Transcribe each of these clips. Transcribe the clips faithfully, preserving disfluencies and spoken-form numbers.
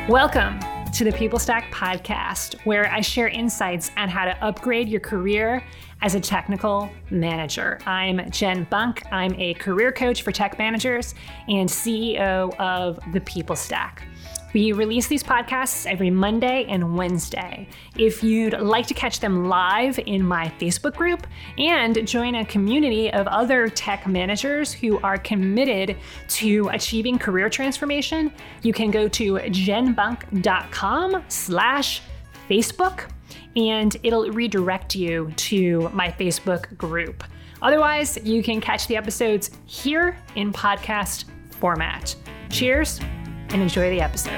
Welcome to the People Stack podcast, where I share insights on how to upgrade your career as a technical manager. I'm Jen Bunk. I'm a career coach for tech managers and C E O of the People Stack. We release these podcasts every Monday and Wednesday. If you'd like to catch them live in my Facebook group and join a community of other tech managers who are committed to achieving career transformation, you can go to jenbunk.com slash Facebook and it'll redirect you to my Facebook group. Otherwise, you can catch the episodes here in podcast format. Cheers and enjoy the episode.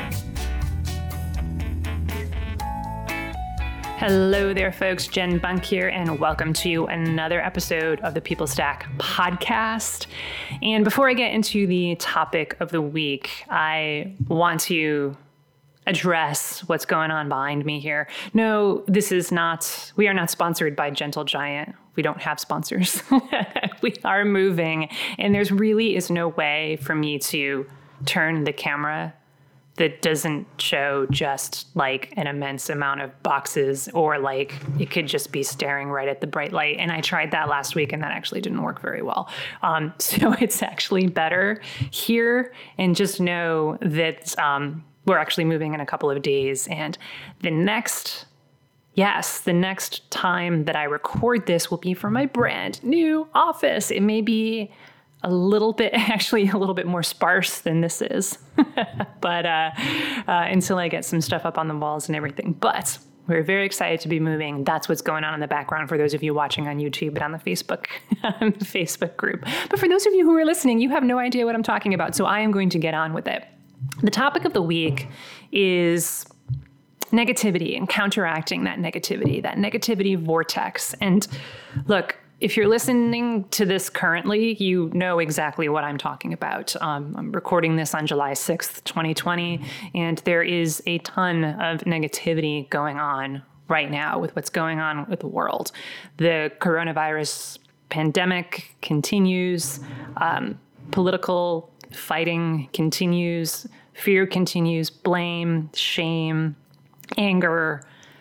Hello there, folks. Jen Bunk here, and welcome to another episode of the People Stack podcast. And before I get into the topic of the week, I want to address what's going on behind me here. No, this is not, we are not sponsored by Gentle Giant. We don't have sponsors. We are moving, and there's really is no way for me to turn the camera that doesn't show just like an immense amount of boxes, or like it could just be staring right at the bright light. And I tried that last week and that actually didn't work very well. Um, so it's actually better here, and just know that um, we're actually moving in a couple of days. And the next, yes, the next time that I record this will be for my brand new office. It may be a little bit, actually a little bit more sparse than this is, but uh, uh, until I get some stuff up on the walls and everything. But we're very excited to be moving. That's what's going on in the background for those of you watching on YouTube and on the Facebook Facebook group. But for those of you who are listening, you have no idea what I'm talking about, so I am going to get on with it. The topic of the week is negativity and counteracting that negativity, that negativity vortex. And look, if you're listening to this currently, you know exactly what I'm talking about. Um, I'm recording this on July sixth, twenty twenty, and there is a ton of negativity going on right now with what's going on with the world. The coronavirus pandemic continues, um, political fighting continues, fear continues, blame, shame, anger,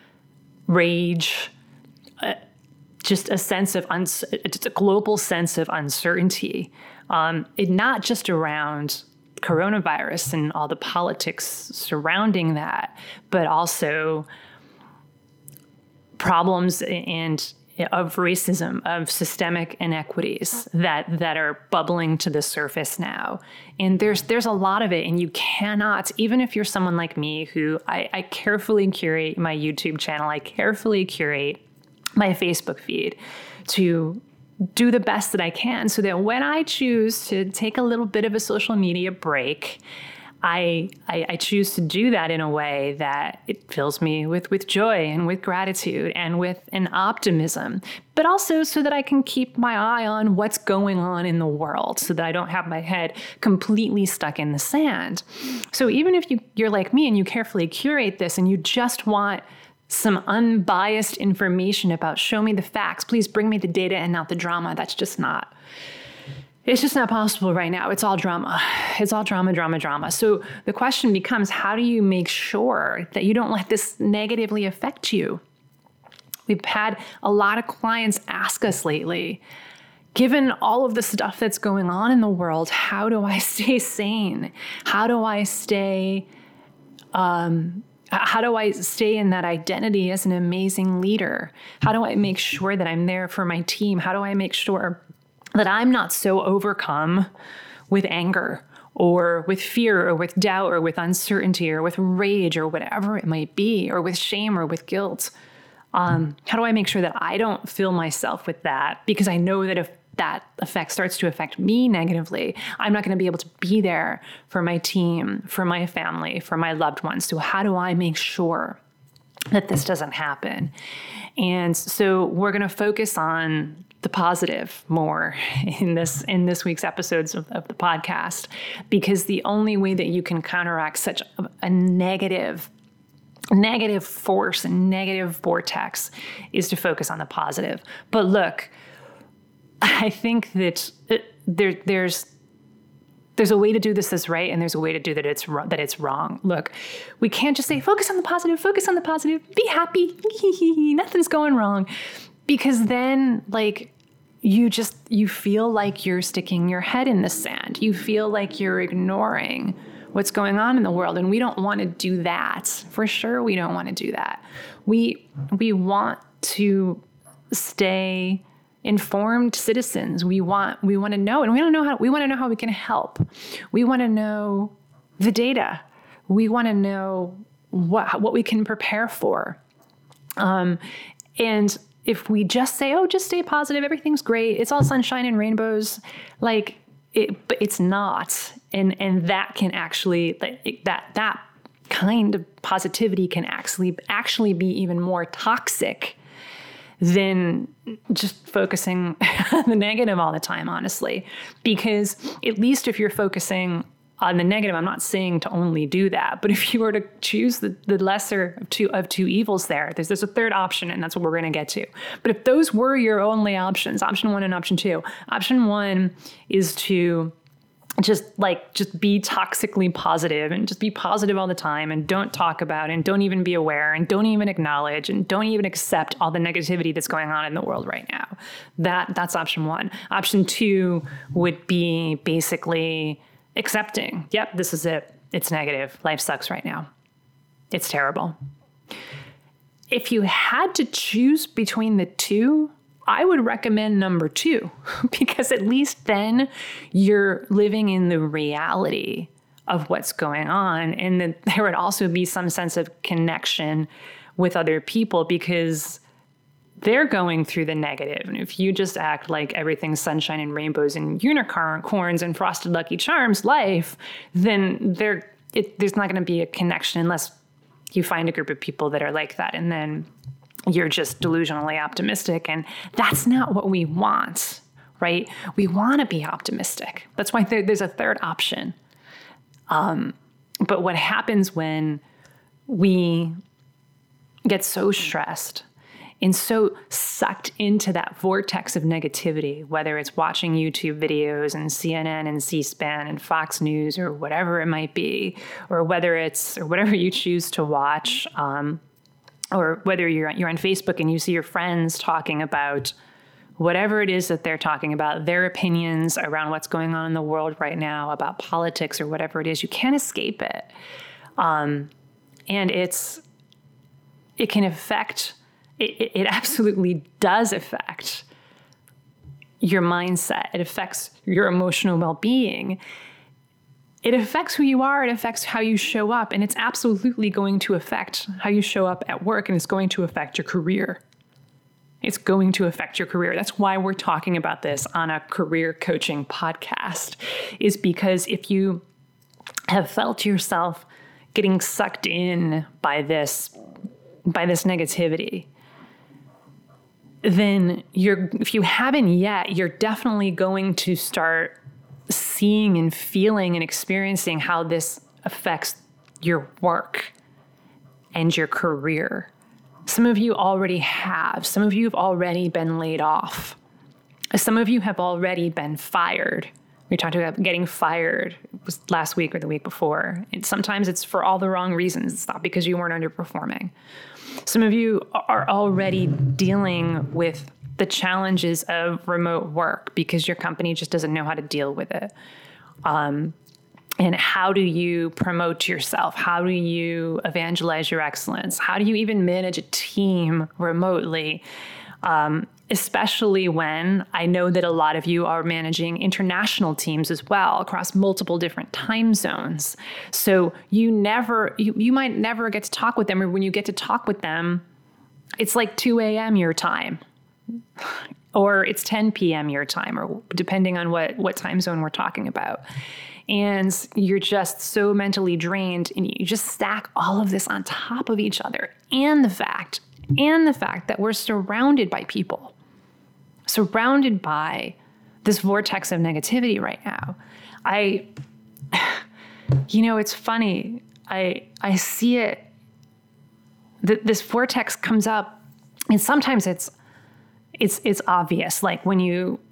rage, uh, just a sense of, uns- just a global sense of uncertainty, um, it, not just around coronavirus and all the politics surrounding that, but also problems and of racism, of systemic inequities that that are bubbling to the surface now. And there's there's a lot of it, and you cannot, even if you're someone like me who I, I carefully curate my YouTube channel, I carefully curate my Facebook feed to do the best that I can so that when I choose to take a little bit of a social media break, I, I, I choose to do that in a way that it fills me with, with joy and with gratitude and with an optimism, but also so that I can keep my eye on what's going on in the world so that I don't have my head completely stuck in the sand. So even if you, you're like me and you carefully curate this and you just want some unbiased information about, show me the facts, please bring me the data and not the drama. That's just not, it's just not possible right now. It's all drama. It's all drama, drama, drama. So the question becomes, how do you make sure that you don't let this negatively affect you? We've had a lot of clients ask us lately, given all of the stuff that's going on in the world, how do I stay sane? How do I stay, um, How do I stay in that identity as an amazing leader? How do I make sure that I'm there for my team? How do I make sure that I'm not so overcome with anger or with fear or with doubt or with uncertainty or with rage or whatever it might be, or with shame or with guilt? Um, how do I make sure that I don't fill myself with that? Because I know that if that effect starts to affect me negatively, I'm not going to be able to be there for my team, for my family, for my loved ones. So how do I make sure that this doesn't happen? And so we're going to focus on the positive more in this in this week's episodes of, of the podcast, because the only way that you can counteract such a, a negative negative force and negative vortex is to focus on the positive. But look, I think that there, there's There's a way to do this that's right, and there's a way to do that it's that it's wrong. Look, we can't just say, focus on the positive, focus on the positive, be happy, nothing's going wrong. Because then, like, you just, you feel like you're sticking your head in the sand. You feel like you're ignoring what's going on in the world. And we don't want to do that. For sure, we don't want to do that. We, we want to stay informed citizens. We want, we want to know, and we don't know how, we want to know how we can help. We want to know the data. We want to know what, what we can prepare for. Um, and if we just say, oh, just stay positive, everything's great, it's all sunshine and rainbows, like it, but it's not. And, and that can actually, like, that, that kind of positivity can actually, actually be even more toxic than just focusing on the negative all the time, honestly. Because at least if you're focusing on the negative, I'm not saying to only do that, but if you were to choose the, the lesser of two, of two evils there, there's, there's a third option, and that's what we're going to get to. But if those were your only options, option one and option two, option one is to just like, just be toxically positive and just be positive all the time, and don't talk about it, and don't even be aware, and don't even acknowledge, and don't even accept all the negativity that's going on in the world right now. That that's option one. Option two would be basically accepting, yep, this is it. It's negative. Life sucks right now. It's terrible. If you had to choose between the two, I would recommend number two, because at least then you're living in the reality of what's going on. And then there would also be some sense of connection with other people, because they're going through the negative. And if you just act like everything's sunshine and rainbows and unicorns and frosted Lucky Charms life, then there, it, there's not going to be a connection unless you find a group of people that are like that. And then you're just delusionally optimistic. And that's not what we want, right? We want to be optimistic. That's why there, there's a third option. Um, but what happens when we get so stressed and so sucked into that vortex of negativity, whether it's watching YouTube videos and C N N and C-SPAN and Fox News or whatever it might be, or whether it's, or whatever you choose to watch, um, or whether you're, you're on Facebook and you see your friends talking about whatever it is that they're talking about, their opinions around what's going on in the world right now, about politics or whatever it is, you can't escape it. Um, and it's, it can affect It, it absolutely does affect your mindset. It affects your emotional well-being. It affects who you are. It affects how you show up. And it's absolutely going to affect how you show up at work, and it's going to affect your career. It's going to affect your career. That's why we're talking about this on a career coaching podcast, is because if you have felt yourself getting sucked in by this, by this negativity, then you're, if you haven't yet, you're definitely going to start seeing and feeling and experiencing how this affects your work and your career. Some of you already have. Some of you have already been laid off. Some of you have already been fired. We talked about getting fired. It was last week or the week before. And sometimes it's for all the wrong reasons. It's not because you weren't underperforming. Some of you are already dealing with the challenges of remote work because your company just doesn't know how to deal with it. Um, and how do you promote yourself? How do you evangelize your excellence? How do you even manage a team remotely? Um, especially when I know that a lot of you are managing international teams as well across multiple different time zones. So you never, you, you might never get to talk with them, or when you get to talk with them, it's like two a.m. your time, or it's ten p.m. your time, or depending on what, what time zone we're talking about. And you're just so mentally drained, and you just stack all of this on top of each other. And the fact, and the fact that we're surrounded by people, surrounded by this vortex of negativity right now. I, you know, it's funny. I, I see it, th- this vortex comes up, and sometimes it's, it's, it's obvious. Like when you,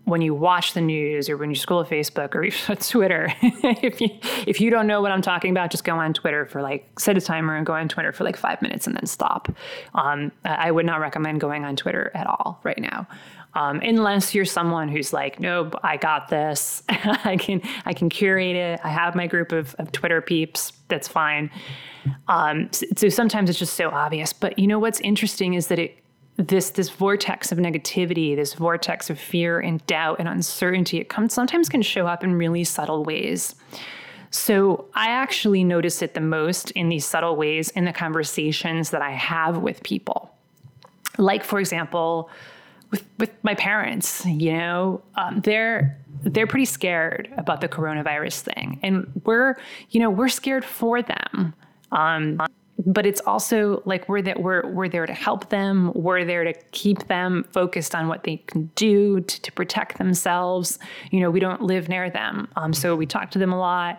when you watch the news or when you scroll Facebook or even Twitter, if you if you don't know what I'm talking about, just go on Twitter for like, set a timer and go on Twitter for like five minutes and then stop. Um, I would not recommend going on Twitter at all right now. Um, unless you're someone who's like, nope, I got this. I can I can curate it. I have my group of, of Twitter peeps. That's fine. Um, so, so sometimes it's just so obvious. But you know what's interesting is that it this this vortex of negativity, this vortex of fear and doubt and uncertainty, it comes sometimes can show up in really subtle ways. So I actually notice it the most in these subtle ways in the conversations that I have with people. Like, for example, with with my parents, you know, um, they're they're pretty scared about the coronavirus thing, and we're you know we're scared for them. Um, But it's also like we're that we're we're there to help them. We're there to keep them focused on what they can do to, to protect themselves. You know, we don't live near them, um, so we talk to them a lot,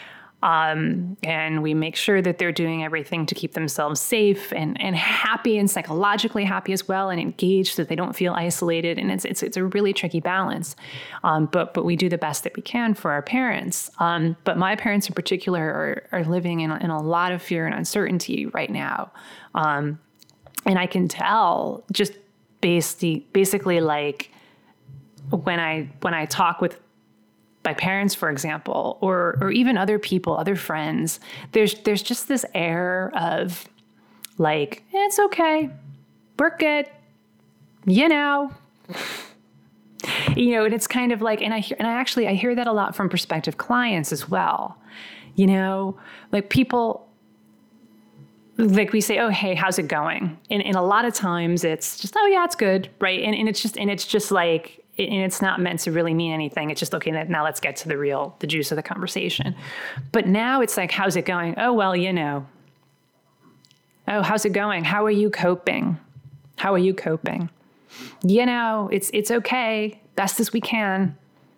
um, and we make sure that they're doing everything to keep themselves safe and and happy and psychologically happy as well, and engaged so that they don't feel isolated. And it's it's it's a really tricky balance, um, but but we do the best that we can for our parents. Um, but my parents in particular are are living in in a lot of fear and uncertainty right now, um, and I can tell just basically basically like when I when I talk with my parents, for example, or or even other people, other friends, there's there's just this air of like, it's okay, we're good, you know, you know, and it's kind of like, and I hear, and I actually I hear that a lot from prospective clients as well, you know, like people, like we say, oh hey, how's it going? And and a lot of times it's just, oh yeah, it's good, right? And and it's just and it's just like. And it's not meant to really mean anything. It's just, okay, now let's get to the real, the juice of the conversation. But now it's like, how's it going? Oh, well, you know. Oh, how's it going? How are you coping? How are you coping? You know, it's it's okay, best as we can.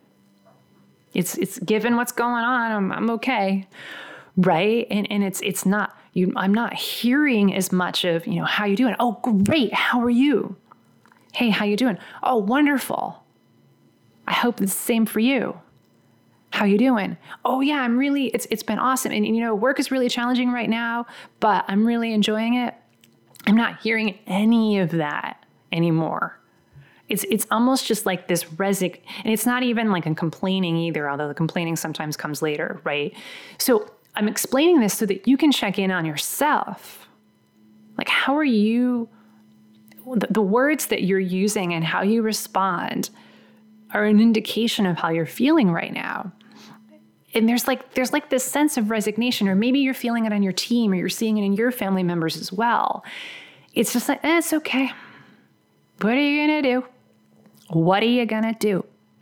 It's it's given what's going on, I'm I'm okay, right? And and it's it's not you. I'm not hearing as much of, you know, how you doing? Oh, great. How are you? Hey, how you doing? Oh, wonderful. I hope it's the same for you. How you doing? Oh yeah, I'm really, it's it's been awesome. And you know, work is really challenging right now, but I'm really enjoying it. I'm not hearing any of that anymore. It's it's almost just like this resign, and it's not even like a complaining either, although the complaining sometimes comes later, right? So I'm explaining this so that you can check in on yourself. Like, how are you, the, the words that you're using and how you respond are an indication of how you're feeling right now. And there's like there's like this sense of resignation, or maybe you're feeling it on your team, or you're seeing it in your family members as well. It's just like, eh, it's okay. What are you gonna do? What are you gonna do?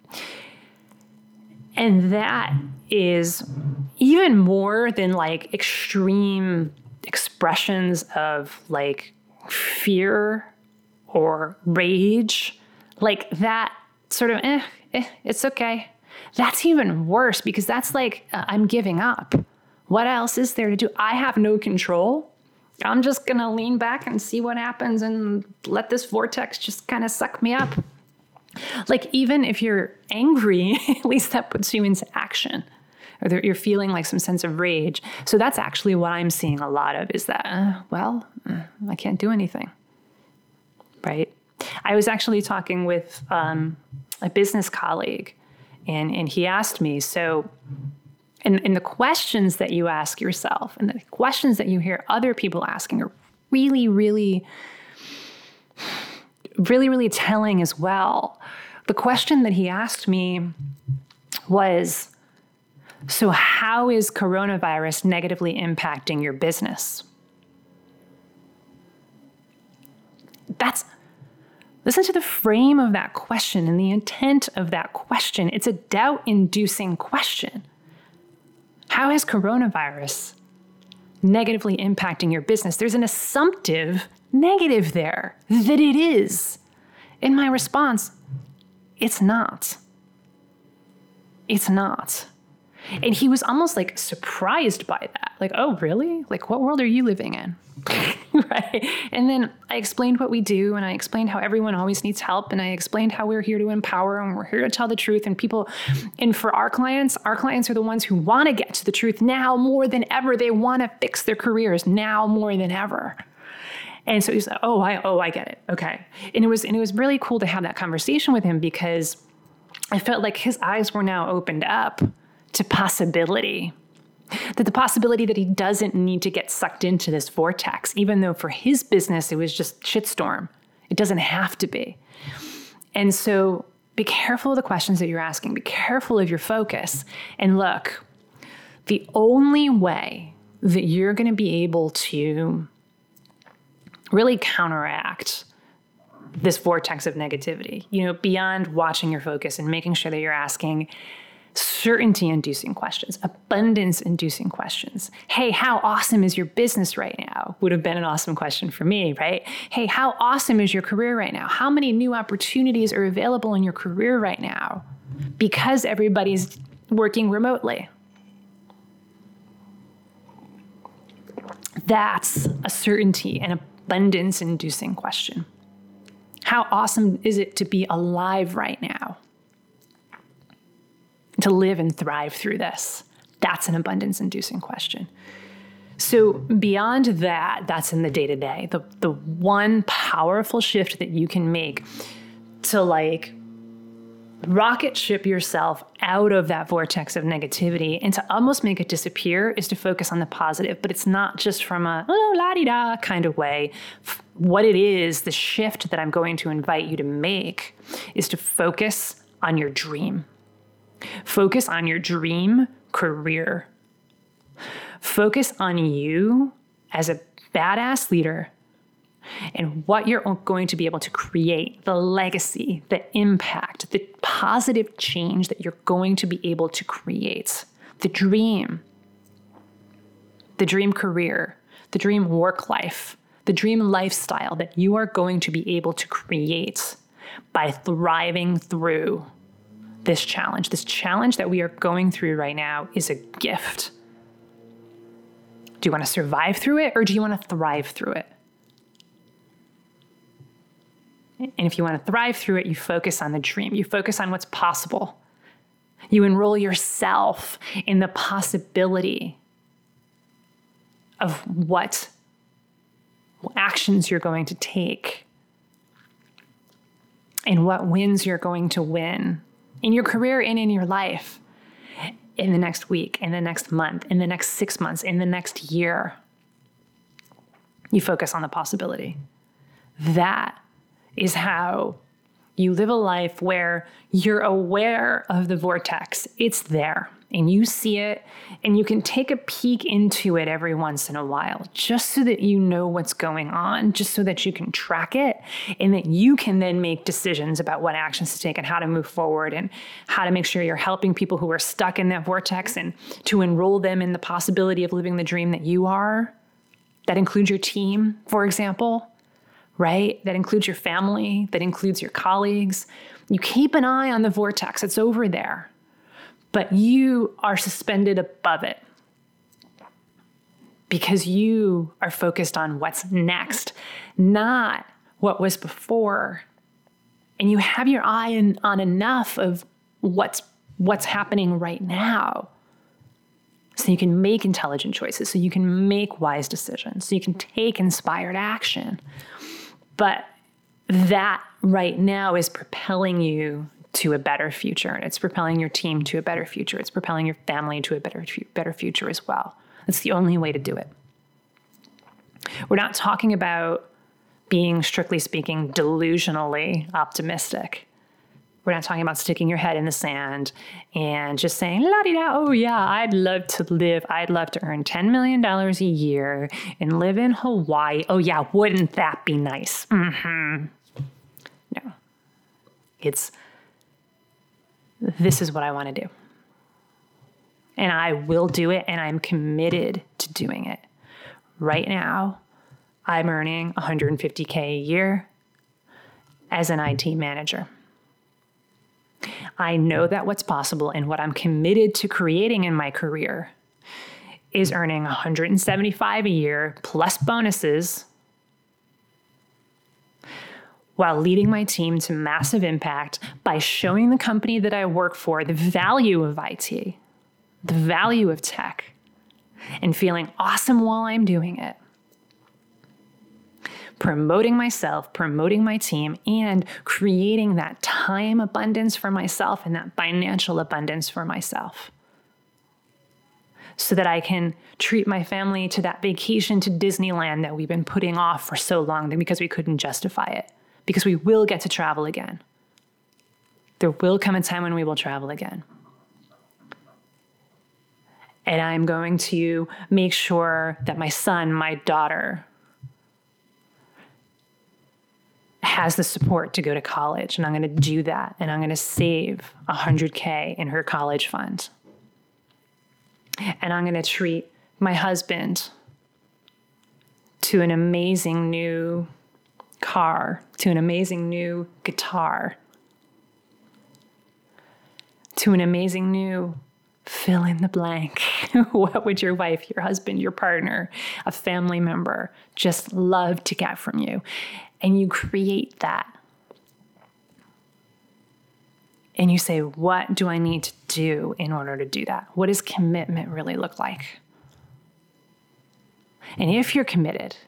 And that is even more than like extreme expressions of like fear or rage, like that sort of, eh, eh, it's okay. That's even worse, because that's like, uh, I'm giving up. What else is there to do? I have no control. I'm just going to lean back and see what happens and let this vortex just kind of suck me up. Like, even if you're angry, at least that puts you into action, or that you're feeling like some sense of rage. So that's actually what I'm seeing a lot of, is that, uh, well, uh, I can't do anything, right? I was actually talking with um, a business colleague, and, and he asked me, so, and, and the questions that you ask yourself and the questions that you hear other people asking are really, really, really, really telling as well. The question that he asked me was, so how is coronavirus negatively impacting your business? That's, listen to the frame of that question and the intent of that question. It's a doubt-inducing question. How is coronavirus negatively impacting your business? There's an assumptive negative there, that it is. In my response, it's not. It's not. And he was almost like surprised by that. Like, oh, really? Like, what world are you living in? Right. And then I explained what we do, and I explained how everyone always needs help. And I explained how we're here to empower and we're here to tell the truth. And people, and for our clients, our clients are the ones who want to get to the truth now more than ever. They want to fix their careers now more than ever. And so he's like, oh, I, oh, I get it. Okay. And it was, and it was really cool to have that conversation with him, because I felt like his eyes were now opened up to possibility. That the possibility that he doesn't need to get sucked into this vortex, even though for his business, it was just shitstorm. It doesn't have to be. And so be careful of the questions that you're asking. Be careful of your focus. And look, the only way that you're going to be able to really counteract this vortex of negativity, you know, beyond watching your focus and making sure that you're asking certainty-inducing questions, abundance-inducing questions. Hey, how awesome is your business right now? Would have been an awesome question for me, right? Hey, how awesome is your career right now? How many new opportunities are available in your career right now? Because everybody's working remotely. That's a certainty and abundance-inducing question. How awesome is it to be alive right now? To live and thrive through this? That's an abundance-inducing question. So beyond that, that's in the day-to-day. The, the one powerful shift that you can make to like rocket ship yourself out of that vortex of negativity and to almost make it disappear is to focus on the positive. But it's not just from a, oh, la-di-da kind of way. What it is, the shift that I'm going to invite you to make is to focus on your dream. Focus on your dream career. Focus on you as a badass leader and what you're going to be able to create, the legacy, the impact, the positive change that you're going to be able to create. The dream, the dream career, the dream work life, the dream lifestyle that you are going to be able to create by thriving through this challenge. This challenge that we are going through right now is a gift. Do you want to survive through it, or do you want to thrive through it? And if you want to thrive through it, you focus on the dream. You focus on what's possible. You enroll yourself in the possibility of what actions you're going to take and what wins you're going to win in your career and in your life, in the next week, in the next month, in the next six months, in the next year. You focus on the possibility. That is how you live a life where you're aware of the vortex. It's there and you see it, and you can take a peek into it every once in a while, just so that you know what's going on, just so that you can track it, and that you can then make decisions about what actions to take and how to move forward and how to make sure you're helping people who are stuck in that vortex and to enroll them in the possibility of living the dream that you are. That includes your team, for example, right? That includes your family, that includes your colleagues. You keep an eye on the vortex. It's over there. But you are suspended above it because you are focused on what's next, not what was before. And you have your eye in, on enough of what's what's happening right now, so you can make intelligent choices, so you can make wise decisions, so you can take inspired action. But that right now is propelling you to a better future. And it's propelling your team to a better future. It's propelling your family to a better, better future as well. That's the only way to do it. We're not talking about being, strictly speaking, delusionally optimistic. We're not talking about sticking your head in the sand and just saying, la-di-da, oh yeah, I'd love to live, I'd love to earn ten million dollars a year and live in Hawaii. Oh yeah, wouldn't that be nice? Mm-hmm. No. It's, this is what I want to do. And I will do it, and I'm committed to doing it. Right now, I'm earning one hundred fifty K a year as an I T manager. I know that what's possible and what I'm committed to creating in my career is earning one hundred seventy-five a year plus bonuses while leading my team to massive impact by showing the company that I work for the value of I T, the value of tech, and feeling awesome while I'm doing it. Promoting myself, promoting my team, and creating that time abundance for myself and that financial abundance for myself, so that I can treat my family to that vacation to Disneyland that we've been putting off for so long because we couldn't justify it, because we will get to travel again. There will come a time when we will travel again. And I'm going to make sure that my son, my daughter, has the support to go to college. And I'm going to do that. And I'm going to save one hundred K in her college fund. And I'm going to treat my husband to an amazing new car, to an amazing new guitar, to an amazing new fill in the blank. What would your wife, your husband, your partner, a family member just love to get from you? And you create that. And you say, what do I need to do in order to do that? What does commitment really look like? And if you're committed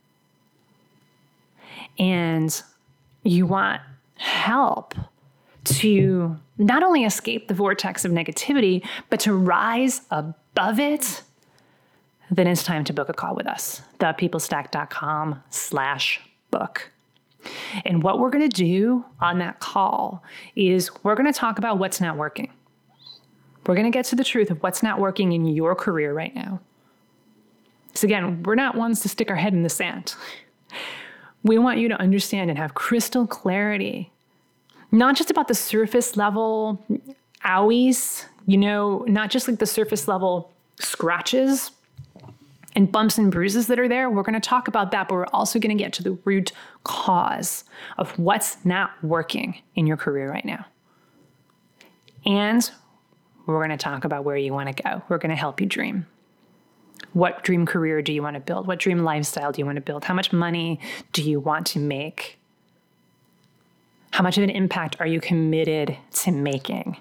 and you want help to not only escape the vortex of negativity, but to rise above it, then it's time to book a call with us. thepeoplestack.com slash book. And what we're going to do on that call is we're going to talk about what's not working. We're going to get to the truth of what's not working in your career right now. So again, we're not ones to stick our head in the sand. We want you to understand and have crystal clarity, not just about the surface level owies, you know, not just like the surface level scratches and bumps and bruises that are there. We're going to talk about that, but we're also going to get to the root cause of what's not working in your career right now. And we're going to talk about where you want to go. We're going to help you dream. What dream career do you want to build? What dream lifestyle do you want to build? How much money do you want to make? How much of an impact are you committed to making?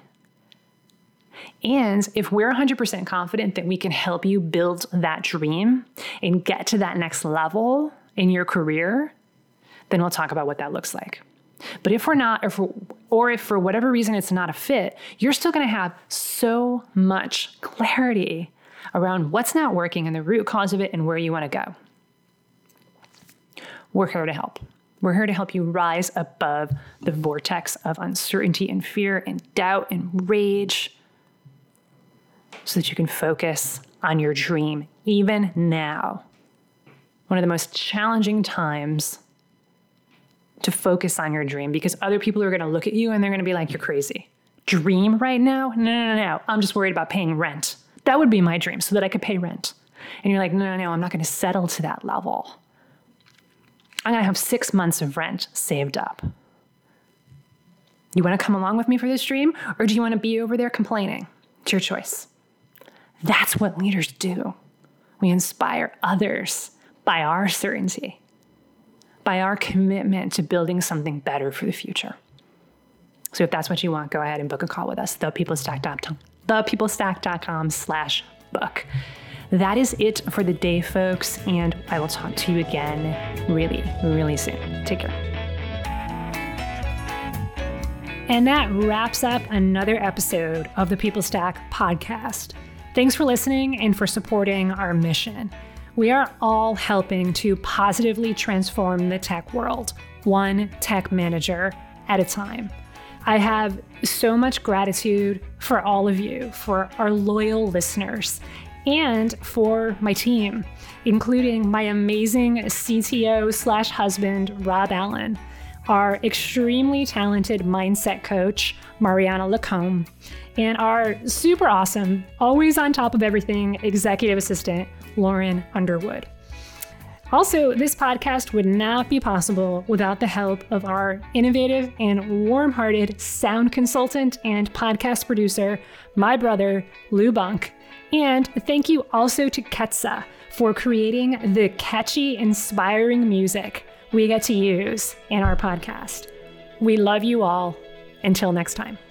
And if we're one hundred percent confident that we can help you build that dream and get to that next level in your career, then we'll talk about what that looks like. But if we're not, or, for, or if for whatever reason it's not a fit, you're still going to have so much clarity around what's not working and the root cause of it and where you want to go. We're here to help. We're here to help you rise above the vortex of uncertainty and fear and doubt and rage so that you can focus on your dream, even now. One of the most challenging times to focus on your dream, because other people are going to look at you and they're going to be like, you're crazy. Dream right now? No, no, no, no. I'm just worried about paying rent. That would be my dream, so that I could pay rent. And you're like, no, no, no, I'm not going to settle to that level. I'm going to have six months of rent saved up. You want to come along with me for this dream? Or do you want to be over there complaining? It's your choice. That's what leaders do. We inspire others by our certainty, by our commitment to building something better for the future. So if that's what you want, go ahead and book a call with us, thepeoplestack.com, thepeoplestack.com slash book. That is it for the day, folks, and I will talk to you again really, really soon. Take care. And that wraps up another episode of the People Stack podcast. Thanks for listening and for supporting our mission. We are all helping to positively transform the tech world, one tech manager at a time. I have so much gratitude for all of you, for our loyal listeners, and for my team, including my amazing C T O slash husband, Rob Allen, our extremely talented mindset coach, Mariana Lacombe, and our super awesome, always on top of everything, executive assistant, Lauren Underwood. Also, this podcast would not be possible without the help of our innovative and warm-hearted sound consultant and podcast producer, my brother, Lou Bunk. And thank you also to Ketsa for creating the catchy, inspiring music we get to use in our podcast. We love you all. Until next time.